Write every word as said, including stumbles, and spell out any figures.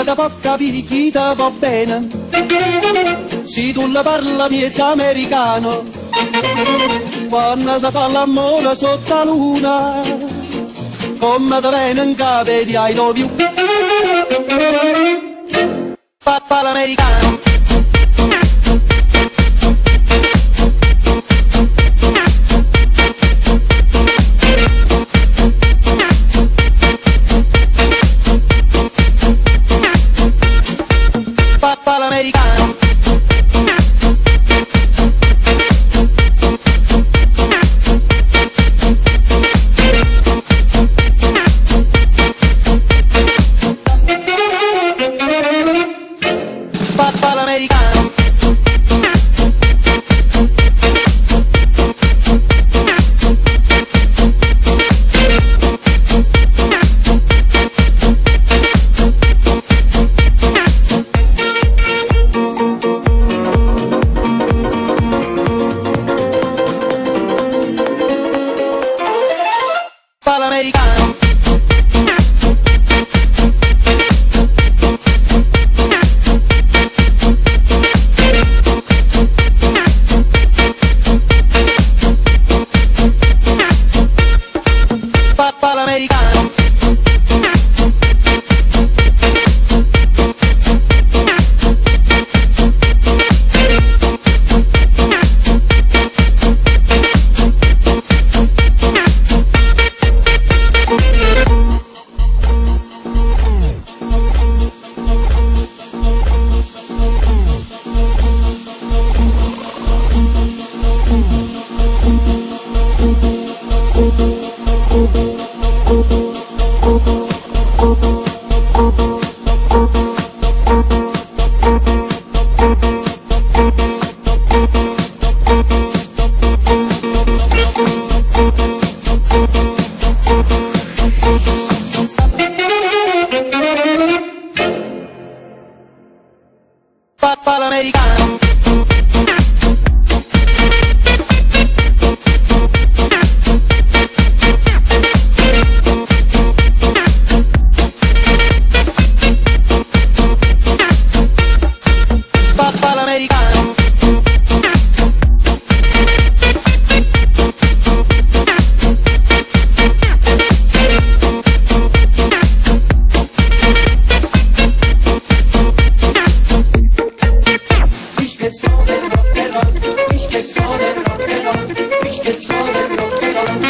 te può capire chi te va bene, se tu le parla miezza americano, quando si fa l'amore sotto la luna, come te viene in capo di I love you. Papà l'americano. Papà l'americano. Papà l'americano. Papà l'americano. Papà l'americano. Papà l'americano. Papà l'americano. Ich che so del rock and roll, ich che so del rock and roll, ich che so del rock and roll.